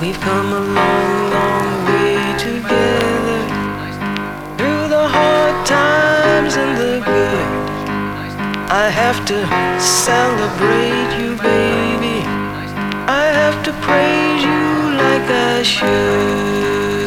We've come a long, long way together, through the hard times and the good. I have to celebrate you, baby. I have to praise you like I should.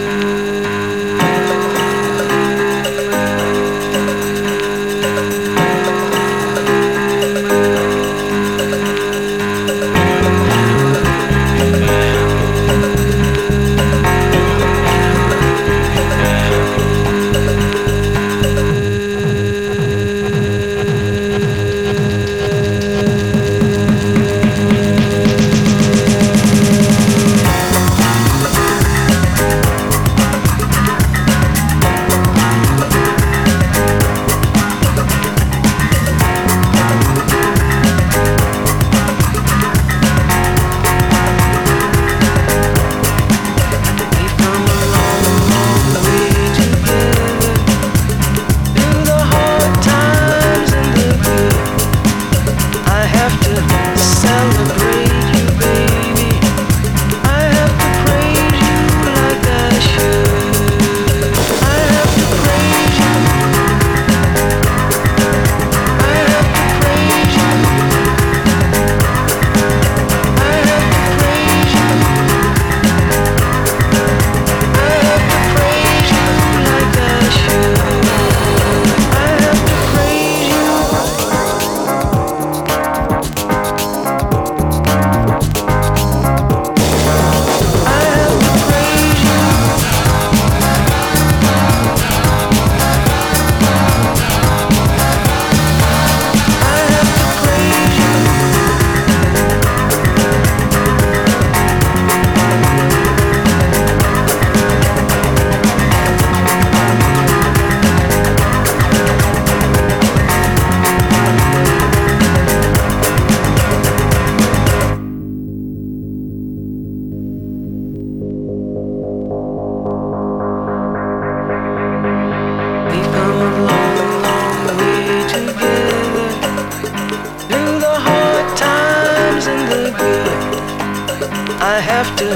I have to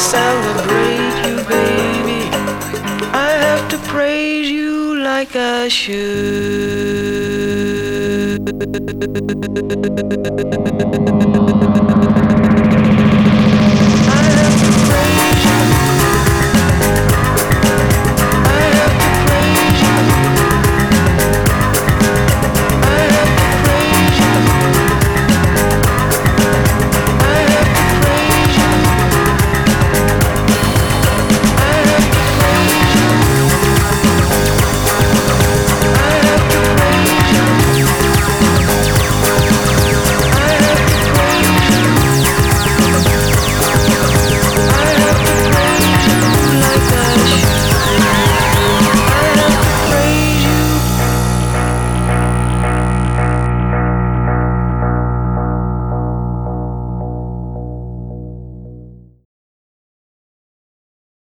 celebrate you, baby. I have to praise you like I should.